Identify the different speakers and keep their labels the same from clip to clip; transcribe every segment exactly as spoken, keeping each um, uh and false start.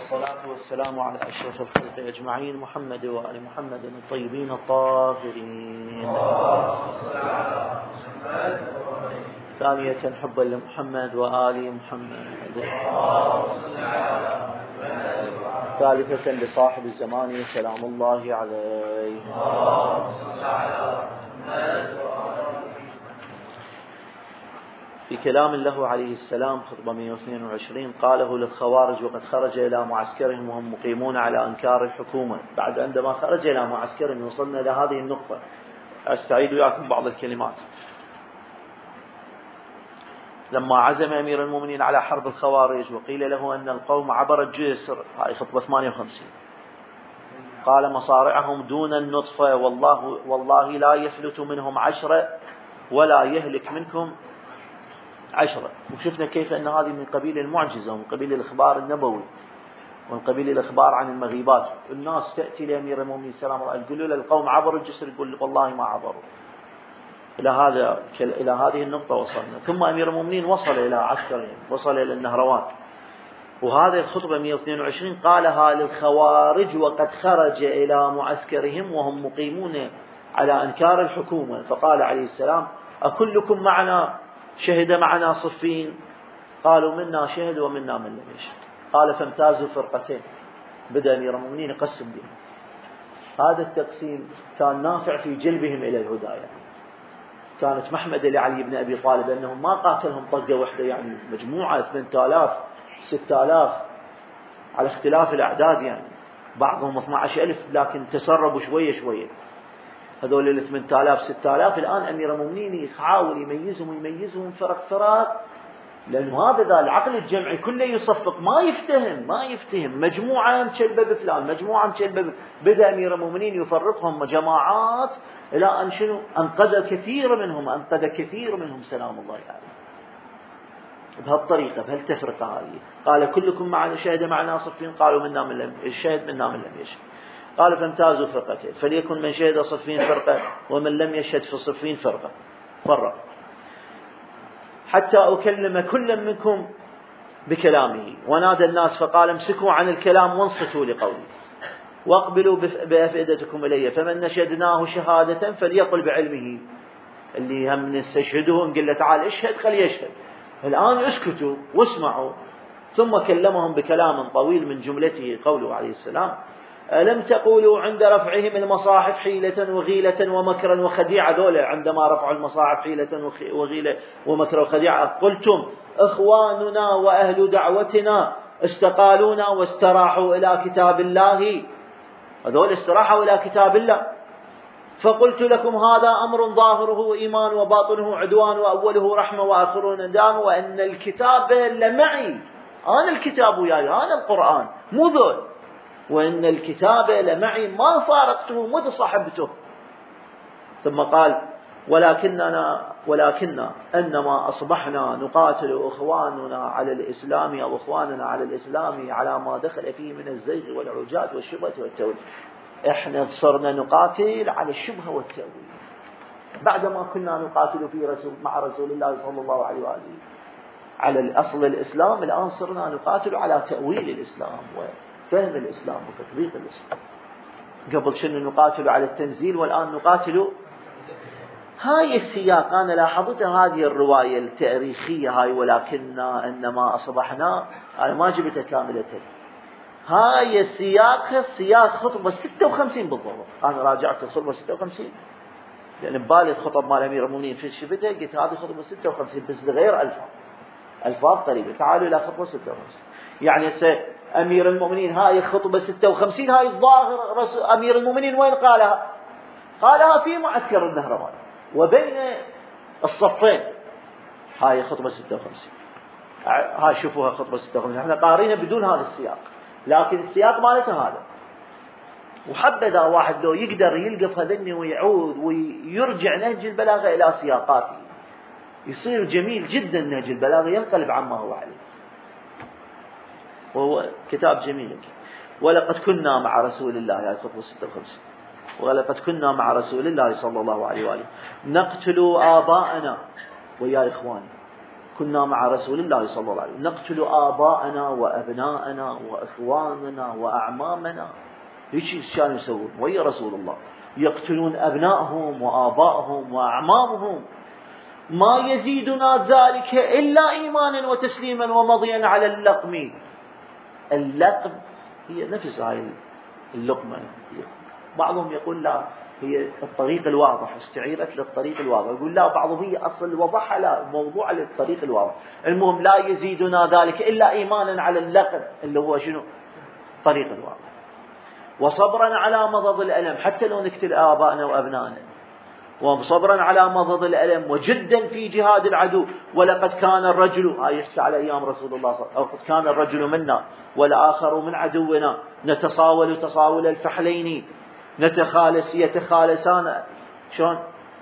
Speaker 1: والصلاة والسلام على أشرف الخلق أجمعين محمد وآل محمد الطيبين الطاهرين. ثانية حبا لمحمد وآل محمد. ثالثة لصاحب الزمان سلام الله عليه. في كلام له عليه السلام خطبة مئة واثنين وعشرين قاله للخوارج وقد خرج إلى معسكرهم وهم مقيمون على أنكار الحكومة. بعد عندما خرج إلى معسكرهم وصلنا إلى هذه النقطة، أستعيد وياكم بعض الكلمات. لما عزم أمير المؤمنين على حرب الخوارج وقيل له أن القوم عبر الجسر، هذه خطبة ثمانية وخمسين، قال مصارعهم دون النطفة والله, والله لا يفلت منهم عشرة ولا يهلك منكم عشرة. وشفنا كيف أن هذه من قبيل المعجزة ومن قبيل الإخبار النبوي ومن قبيل الإخبار عن المغيبات. الناس تأتي لأمير المؤمنين سلام الله يقول له القوم عبروا الجسر، يقول والله ما عبروا. إلى هذا إلى هذه النقطة وصلنا. ثم أمير المؤمنين وصل إلى عسكرهم، وصل إلى النهروان، وهذه الخطبة مئة واثنين وعشرين قالها للخوارج وقد خرج إلى معسكرهم وهم مقيمون على أنكار الحكومة. فقال عليه السلام أكلكم معنا شهد معنا صفين؟ قالوا منا شهد ومنا من لم يشهد. قال فامتازوا فرقتين. بدأ أمير المؤمنين يقسم بهم. هذا التقسيم كان نافع في جلبهم إلى الهدى، يعني كانت محمد لعلي بن أبي طالب أنهم ما قاتلهم طقة واحدة، يعني مجموعة ثمانية آلاف ستة آلاف على اختلاف الأعداد، يعني بعضهم اثني عشر ألف لكن تسربوا شوية شوية. هذول ال ثمانية آلاف ستة آلاف الآن أمير المؤمنين يحاول يميزهم ويميزهم فرق فرق، لأنه هذا ذا العقل الجمعي كله يصفق، ما يفتهم ما يفتهم مجموعة مشلبة بفلان، مجموعة مشلبة. بدأ أمير المؤمنين يفرقهم جماعات إلى أن شنو أنقذ كثير منهم أنقذ كثير منهم سلام الله عليه، يعني بهالطريقة بهالتفرقة هذه. قال كلكم معنا شهد معنا صفين؟ قالوا منا من لم يشهد منا من لم يشهد. قال فامتازوا فرقتين، فليكن من شهد صفين فرقة ومن لم يشهد في صفين فرقة. فرق حتى أكلم كل منكم بكلامه. ونادى الناس فقال امسكوا عن الكلام وانصتوا لقولي واقبلوا بأفئدتكم إلي، فمن نشدناه شهادة فليقل بعلمه. اللي هم نستشهده نقول له تعال اشهد خليه يشهد. الآن اسكتوا واسمعوا. ثم كلمهم بكلام طويل من جملته قوله عليه السلام ألم تقولوا عند رفعهم المصاحف حيلة وغيلة ومكرا وخديعة؟ ذولا عندما رفعوا المصاحف حيلة وغيلة ومكرا وخديعة قلتم إخواننا وأهل دعوتنا استقالونا واستراحوا إلى كتاب الله. هذول استراحوا إلى كتاب الله. فقلت لكم هذا أمر ظاهره إيمان وباطنه عدوان وأوله رحمة وآخره ندام وأن الكتاب لمعي. أنا الكتاب وياي، أنا القرآن مو ذول. وإن الكتاب لمعي ما فارقته مذ صحبته. ثم قال ولكننا ولكننا أنما أصبحنا نقاتل إخواننا على الإسلام أو إخواننا على الإسلام على ما دخل فيه من الزيغ والعجاج والشبهة والتأويل. إحنا صرنا نقاتل على الشبهة والتأويل بعدما كنا نقاتل في رسول مع رسول الله صلى الله عليه وآله على الأصل الإسلام. الآن صرنا نقاتل على تأويل الإسلام وفهم الإسلام وتطبيق الإسلام. قبل شنو نقاتل على التنزيل والآن نقاتل. هاي السياق أنا لاحظتها، هذه الرواية التاريخية هاي ولكننا إنما أصبحنا، أنا ما جبتها كاملة. هاي السياق سياق خطبة ستة وخمسين بالضبط. أنا راجعت الخطبة ستة وخمسين لأن ببالي الخطب مال أمير المؤمنين في شفتها، قلت هذه خطبة ستة وخمسين بس غير ألفاظ ألفاظ قريبة. تعالوا إلى خطبة ستة وخمسين. يعني أمير المؤمنين هاي خطبة ستة وخمسين هاي الظاهر رسول أمير المؤمنين وين قالها؟ قالها في معسكر النهروان وبين الصفين. هاي خطبة ستة وخمسين. هاي شوفوها خطبة ستة وخمسين. احنا قارينا بدون هذا السياق، لكن السياق مالته هذا. وحبذا واحد لو يقدر يلقف هذني ويعود ويرجع نهج البلاغة إلى سياقاته يصير جميل جدا. نهج البلاغة ينقلب عما هو عليه، وهو كتاب جميل. ولقد كنا مع رسول الله، هاي خطبة ستة وخمسين. ولقد كنا مع رسول الله صلى الله عليه وآله نقتل آباءنا ويا إخواني. كنا مع رسول الله صلى الله عليه وسلم نقتل آباءنا وأبناءنا وإخواننا وأعمامنا. هيك كانوا يسوون ويا رسول الله، يقتلون أبنائهم وآبائهم وأعمامهم. ما يزيدنا ذلك إلا إيمانا وتسليما ومضيا على اللقم. اللقم هي نفس هاي اللقمة. بعضهم يقول لا هي الطريق الواضح، استعيرت للطريق الواضح. يقول لا بعضهم هي أصل وضحها لا موضوع للطريق الواضح. المهم لا يزيدنا ذلك إلا إيمانا على اللقم اللي هو شنو؟ الطريق الواضح. وصبرا على مضض الألم، حتى لو نقتل آبائنا وأبنائنا، وصبرا على مضض الألم، وجدا في جهاد العدو. ولقد كان الرجل، هاي يحكي على أيام رسول الله صلى الله عليه وسلم، وقد كان الرجل منا والآخر من عدونا نتصاول تصاول الفحلين نتخالس يتخالسان. شلون؟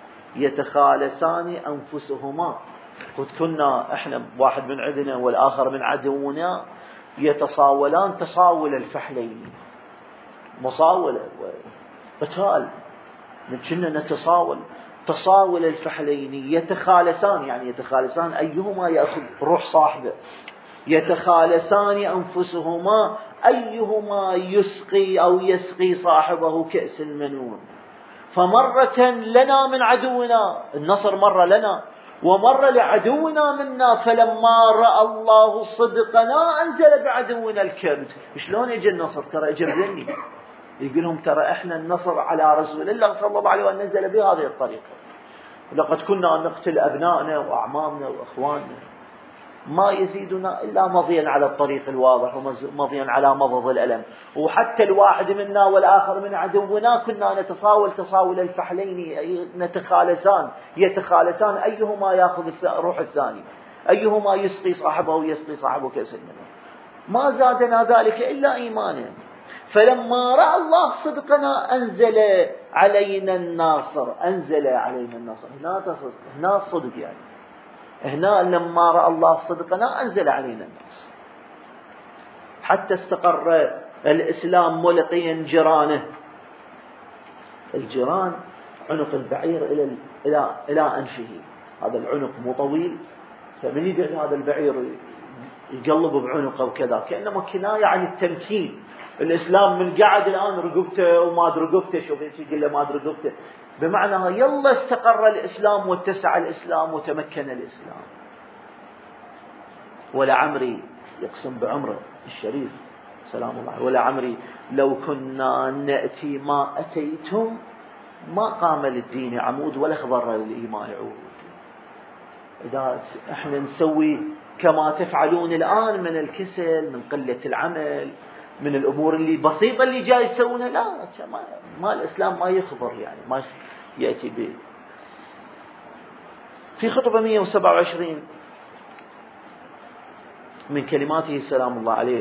Speaker 1: يتخالسان أنفسهما. قد كنا احنا واحد من عندنا والآخر من عدونا يتصاولان تصاول الفحلين، مصاولة وقتال، كنا نتصاول تصاول الفحلين يتخالسان، يعني يتخالسان أيهما يأخذ روح صاحبه، يتخالسان أنفسهما أيهما يسقي أو يسقي صاحبه كأس المنون. فمرة لنا من عدونا، النصر مرة لنا ومرة لعدونا منا، فلما رأى الله صدقنا أنزل بعدونا الكبت. شلون يجي النصر؟ ترى اجى بذني، يقول لهم ترى احنا النصر على رسول الله صلى الله عليه وسلم نزل بهذه الطريقة. لقد كنا نقتل أبنائنا وأعمامنا وأخواننا. ما يزيدنا إلا مضيا على الطريق الواضح ومضيا على مضض الألم. وحتى الواحد منا والآخر من عدونا كنا نتصاول تصاول الفحلين نتخالسان يتخالسان أيهما يأخذ روح الثاني، أيهما يسقي صاحبه يسقي صاحبه كأس المنون. ما زادنا ذلك إلا إيمانا. فلما رأى الله صدقنا أنزل علينا الناصر، أنزل علينا الناصر. هنا هنا صدق، يعني هنا لما رأى الله صدقنا أنزل علينا الناصر، حتى استقر الإسلام ملقيا جيرانه. الجيران عنق البعير إلى إلى إلى أنفه، هذا العنق مو طويل، فمن يقعد هذا البعير يقلب بعنقه وكذا، كأنما كناية عن التمكين. الإسلام من قاعد الآن رقبته وما رقبته، شوف يقول له ما رقبته، بمعنى يلا استقر الإسلام واتسع الإسلام وتمكن الإسلام. ولا عمري يقسم بعمره الشريف سلام الله، ولا عمري لو كنا نأتي ما أتيتم ما قام للدين عمود ولا خضر للإيمان عود. إذا احنا نسوي كما تفعلون الآن من الكسل، من قلة العمل، من الأمور اللي بسيطة اللي جاي يسوونها، لا ما, ما الإسلام ما يخبر، يعني ما يأتي به. في خطبة مئة وسبعة وعشرين من كلماته سلام الله عليه،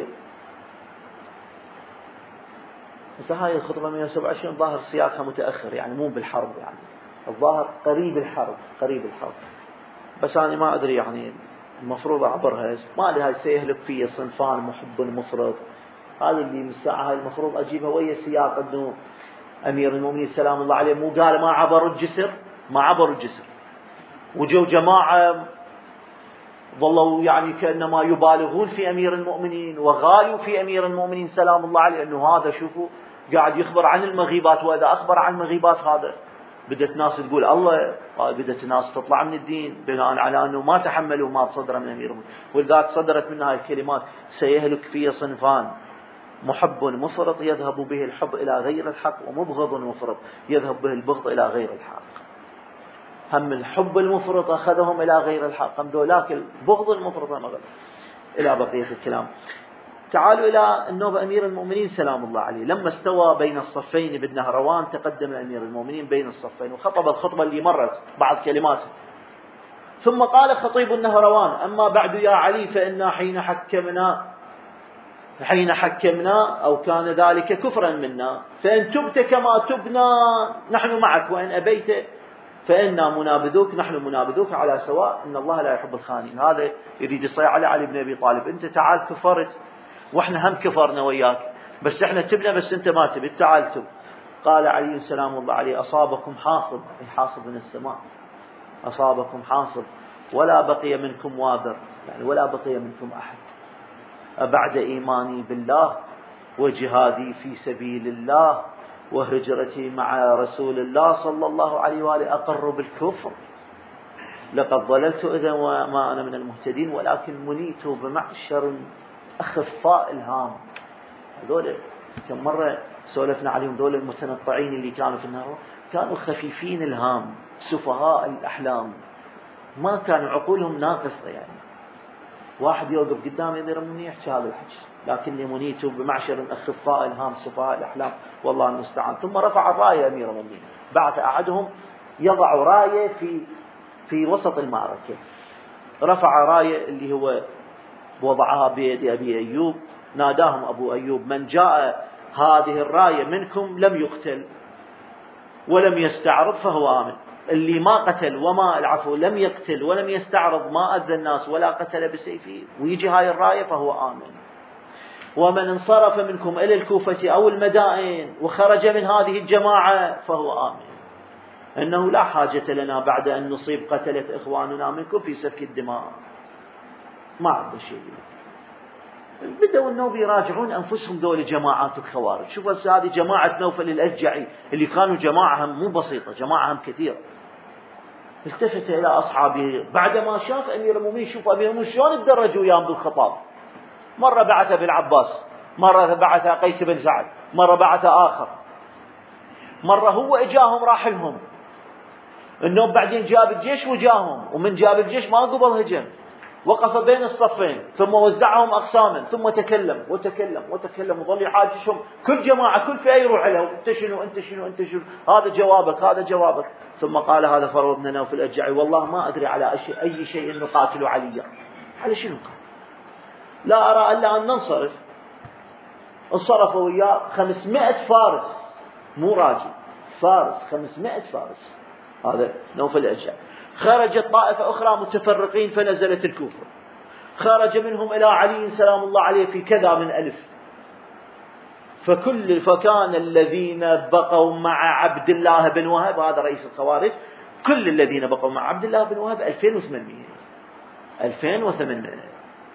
Speaker 1: بس هاي الخطبة مئة وسبعة وعشرين ظاهر سياقها متأخر، يعني مو بالحرب، يعني الظاهر قريب الحرب قريب الحرب بس أنا ما أدري يعني المفروض أعبرها. ما لي هاي سيهلك فيه صنفان محب مفرط، هذا اللي من الساعة هاي المفروض أجيبها ويا السياق. أنه أمير المؤمنين سلام الله عليه مو قال ما عبروا الجسر، ما عبروا الجسر، وجو جماعة ظلوا يعني كأنما يبالغون في أمير المؤمنين وغالوا في أمير المؤمنين سلام الله عليه، أنه هذا شوفوا قاعد يخبر عن المغيبات، وإذا أخبر عن المغيبات هذا بدأت ناس تقول الله، بدأت ناس تطلع من الدين بناء على أنه ما تحملوا ما صدر من أمير المؤمنين. ولذلك صدرت منها الكلمات سيهلك في صنفان محب مفرط يذهب به الحب إلى غير الحق، ومبغض مفرط يذهب به البغض إلى غير الحق. هم الحب المفرط أخذهم إلى غير الحق، هم ذولاك البغض المفرط مغض إلى بقية الكلام. تعالوا إلى النوبة أمير المؤمنين سلام الله عليه، لما استوى بين الصفين بالنهروان تقدم أمير المؤمنين بين الصفين وخطب الخطبة اللي مرت بعض كلماته، ثم قال خطيب النهروان: أما بعد يا علي، فإنا حين حكمنا حين حكمنا أو كان ذلك كفرا منا، فإن تبت كما تبنا نحن معك، وإن أبيت فإنا منابذوك نحن منابذوك على سواء، إن الله لا يحب الخائنين. هذا يريد يصيح على علي بن أبي طالب: أنت تعال كفرت وإحنا هم كفرنا وياك، بس إحنا تبنا بس أنت ما تبي، تعال تب. قال علي سلام الله عليه: أصابكم حاصب، حاصب من السماء، أصابكم حاصب ولا بقي منكم وابر، يعني ولا بقي منكم أحد، أبعد إيماني بالله وجهادي في سبيل الله وهجرتي مع رسول الله صلى الله عليه وآله أقر بالكفر، لقد ضللت إذا وما أنا من المهتدين، ولكن منيت بمعشر أخفاء الهام. هذول كم مرة سولفنا عليهم، دول المتنطعين اللي كانوا في النار، كانوا خفيفين الهام، سفهاء الأحلام، ما كانوا عقولهم ناقصة. يعني واحد يوقف قدام أمير المؤمنين يحكي هذا الحكي، لكني منيت بمعشر أخفاء الهام سفهاء الأحلام والله المستعان. ثم رفع الراية أمير المؤمنين، بعث أحدهم يضع راية في في وسط المعركة، رفع راية اللي هو وضعها بيد أبي أيوب، ناداهم أبو أيوب: من جاء هذه الراية منكم لم يقتل ولم يستعرض فهو آمن. اللي ما قتل وما العفو لم يقتل ولم يستعرض، ما أذى الناس ولا قتل بسيفه، ويجي هاي الراية فهو آمن. ومن انصرف منكم إلى الكوفة أو المدائن وخرج من هذه الجماعة فهو آمن، أنه لا حاجة لنا بعد أن نصيب قتلة إخواننا منكم في سفك الدماء، ما عنده شيء. بدأوا النوب يراجعون أنفسهم دول جماعات الخوارج. شوفوا هذه جماعة نوفل الأشجعي اللي كانوا جماعة مو بسيطة، جماعة كثيرة. التفت إلى أصحابه بعدما شاف أمير المؤمنين، شوف أمير المؤمنين شلون تدرجوا أيام بالخطاب، مرة بعث بالعباس، مرة بعث قيس بن سعد، مرة بعث آخر، مرة هو إجاهم راحلهم. النوب بعدين جاب الجيش وجاهم، ومن جاب الجيش ما قبل هجم، وقف بين الصفين ثم وزعهم أقساما ثم تكلم وتكلم وتكلم وظل يحاجشهم كل جماعة كل فئة يروح لهم: أنت شنو أنت شنو أنت شنو، هذا جوابك هذا جوابك. ثم قال هذا فرو بن نوفل الأشجعي: والله ما أدري على أي شيء نقاتل عليا، على شنو قال؟ لا أرى إلا أن ننصرف. انصرفوا وياه خمسمائة فارس، مو راجل، فارس خمسمائة فارس، هذا نوفل الأشجعي. خرجت طائفة أخرى متفرقين فنزلت الكوفة، خرج منهم إلى علي سلام الله عليه في كذا من ألف، فكل فكان الذين بقوا مع عبد الله بن وهب، هذا رئيس الخوارج، كل الذين بقوا مع عبد الله بن وهب ألفين وثمانمائة ألفين وثمانمائة.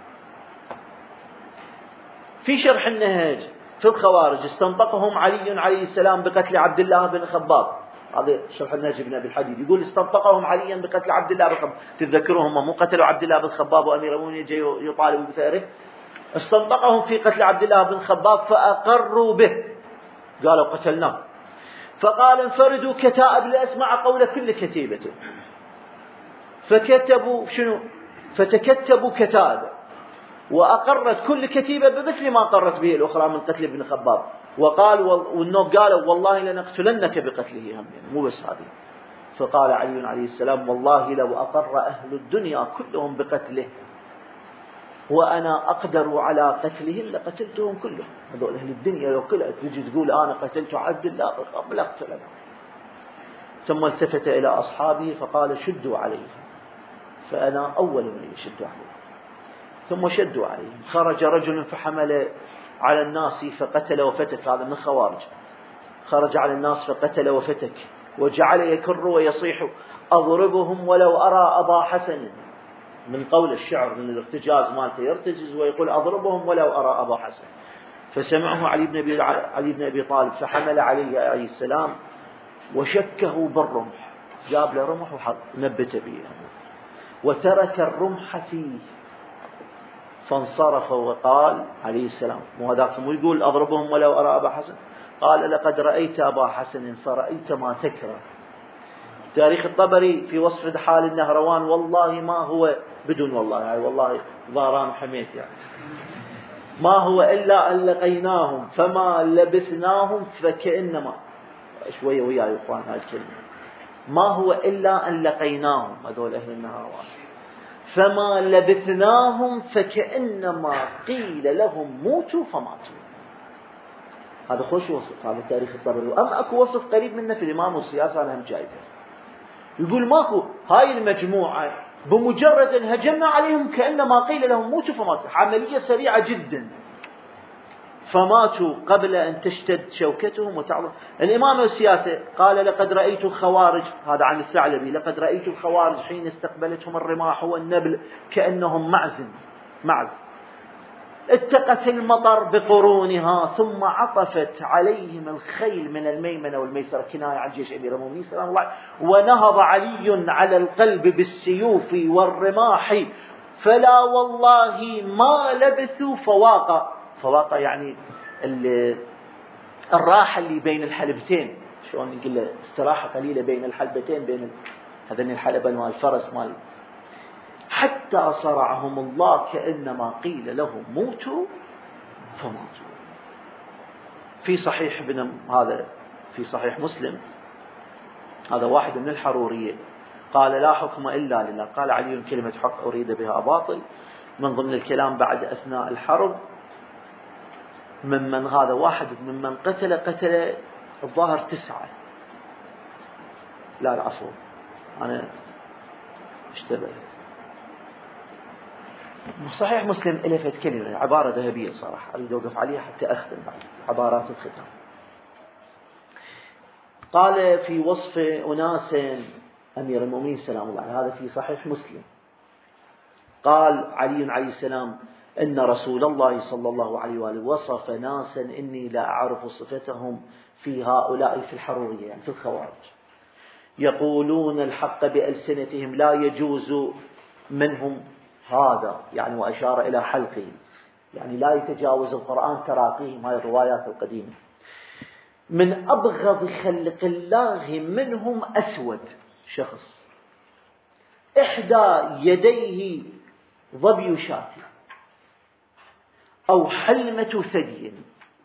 Speaker 1: في شرح النهج في الخوارج: استنطقهم علي عليه السلام بقتل عبد الله بن خباب، هذا شرح النهج بن أبي الحديد، يقول استنطقهم عليا بقتل عبد الله بن خباب. تتذكرهم مو قتلوا عبد الله بن خباب وأمير المؤمنين جاءوا يطالبوا بثأره، استنطقهم في قتل عبد الله بن خباب فأقروا به، قالوا قتلناه. فقال: انفردوا كتائب لأسمع قول كل كتيبة، فكتبوا شنو؟ فتكتبوا كتائب، وأقرت كل كتيبة بمثل ما قرت به الأخرى من قتل ابن خباب. وقال والنوب قالوا: والله لنقتلنك بقتله هم، يعني مو بس هذه. فقال علي عليه السلام: والله لو أقر أهل الدنيا كلهم بقتله وأنا أقدر على قتلهم لقتلتهم كلهم. هذول أهل الدنيا لو كلها تجي تقول أنا قتلت عبد الله قبل أقتله. ثم التفت إلى أصحابه فقال: شدوا عليه، فأنا أول من يشد عليه. ثم شدوا عليه. خرج رجل فحمل على الناس فقتل وفتك، هذا من الخوارج، خرج على الناس فقتل وفتك، وجعل يكر ويصيح: أضربهم ولو أرى أبا حسن، من قول الشعر من الارتجاز مالته، يرتجز ويقول: أضربهم ولو أرى أبا حسن. فسمعه علي بن أبي, علي بن أبي طالب، فحمل عليه عليه السلام وشكه بالرمح، جاب له رمح وحط نبت به، وترك الرمح فيه، فانصرف وقال عليه السلام، مو هذاك مو يقول أضربهم ولو أرى أبا حسن، قال: لقد رأيت أبا حسن فرأيت ما تكره. تاريخ الطبري في وصف حال النهروان: والله ما هو بدون والله، يعني والله ضاران حميت، يعني ما هو إلا أن لقيناهم فما لبثناهم فكأنما، شوية ويا يا إخوان هاي الكلمة، ما هو إلا أن لقيناهم، هذول أهل النهروان، فما لبثناهم فكأنما قيل لهم موتوا فماتوا. هذا خوش وصف، هذا تاريخ الطبري. أما أكو وصف قريب منه في الإمام والسياسة، أنا هم جايبه، يقول ماكو هاي المجموعة بمجرد أن هجمنا عليهم كأنما قيل لهم موتوا فماتوا، عملية سريعة جدا. فماتوا قبل أن تشتد شوكتهم وتعظم. الإمامة والسياسة قال لقد رأيت الخوارج، هذا عن الثعلبي، لقد رأيت الخوارج حين استقبلتهم الرماح والنبل كأنهم معز معز اتقت المطر بقرونها ثم عطفت عليهم الخيل من الميمنة والميسرة، كناية عن جيش أمير المؤمنين سلام الله، ونهض علي على القلب بالسيوف والرماح فلا والله ما لبثوا فواقا. فواقا يعني الراحة اللي بين الحلبتين، شلون نقول له استراحة قليلة بين الحلبتين، بين هذين الحلبة مال الفرس مال، حتى صرعهم الله كأنما قيل لهم موتوا فماتوا. في صحيح ابن هذا في صحيح مسلم، هذا واحد من الحرورية قال لا حكم إلا لله، قال علي كلمة حق أريد بها باطل، من ضمن الكلام بعد أثناء الحرب ممن هذا واحد ممن قتل قتل الظاهر تسعة، لا العفو أنا اشتبهت، صحيح مسلم ألفت كلمة عبارة ذهبية صراحة أريد أوقف عليها حتى أختم بعد عبارات الختام. قال في وصف أناس أمير المؤمنين سلام الله عليه، هذا في صحيح مسلم، قال علي عليه السلام إن رسول الله صلى الله عليه وآله وصف ناسا إني لا أعرف صفتهم في هؤلاء في الحرورية يعني في الخوارج، يقولون الحق بألسنتهم لا يجوز منهم هذا يعني، وأشار إلى حلقهم يعني لا يتجاوز القرآن تراقيهم، هاي الروايات القديمة. من أبغض خلق الله منهم أسود شخص إحدى يديه ظبي شاة أو حلمة ثدي،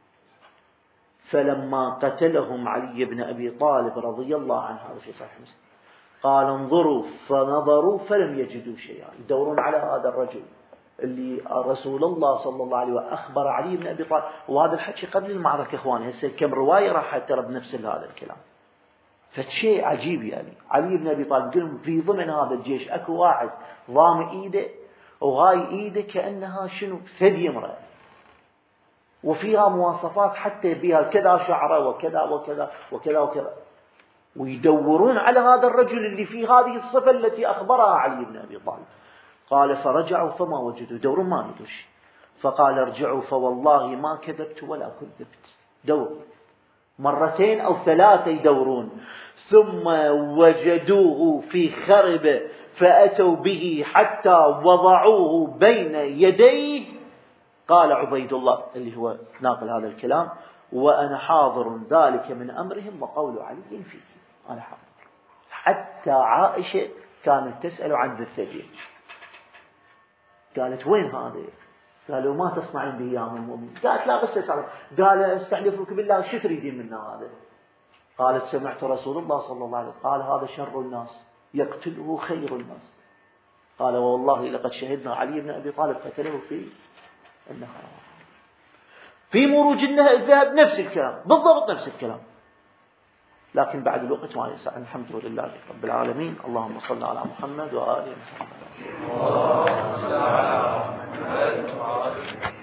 Speaker 1: فلما قتلهم علي بن أبي طالب رضي الله عنه، هذا في صحيح مسلم، قال انظروا فنظروا فلم يجدوا شيئا، يدورون على هذا الرجل اللي رسول الله صلى الله عليه وسلم أخبر علي بن أبي طالب، وهذا الحكي قبل المعركة إخواني، هسه كم رواية راح ترى بنفس هذا الكلام. فشيء عجيب يعني علي بن أبي طالب يقولون في ضمن هذا الجيش أكو واحد ضام إيده وهاي إيده كأنها شنو ثدي امرأة، وفيها مواصفات حتى بها كذا شعره وكذا وكذا وكذا وكذا، ويدورون على هذا الرجل اللي فيه هذه الصفة التي أخبرها علي بن أبي طالب. قال فرجعوا فما وجدوا، دوروا ما ندوش، فقال ارجعوا فوالله ما كذبت ولا كذبت، دور مرتين أو ثلاثة يدورون، ثم وجدوه في خربة فأتوا به حتى وضعوه بين يديه. قال عبيد الله اللي هو ناقل هذا الكلام وأنا حاضر ذلك من أمرهم وقول علي فيه، أنا حاضر. حتى عائشة كانت تسأل عن ذا الثدي، قالت وين هذا؟ قالوا ما تصنعين به يا أم المؤمنين؟ قالت لا بس أسأل. قال استحلفك بالله شو تريدين منا هذا؟ قالت سمعت رسول الله صلى الله عليه وسلم قال هذا شر الناس يقتله خير الناس. قال والله لقد شهدنا علي بن أبي طالب قتله في النهار في مروج الذهب، نفس الكلام بالضبط نفس الكلام، لكن بعد الوقت ما يسع. الحمد لله رب العالمين، اللهم صل على محمد وآله وصحبه.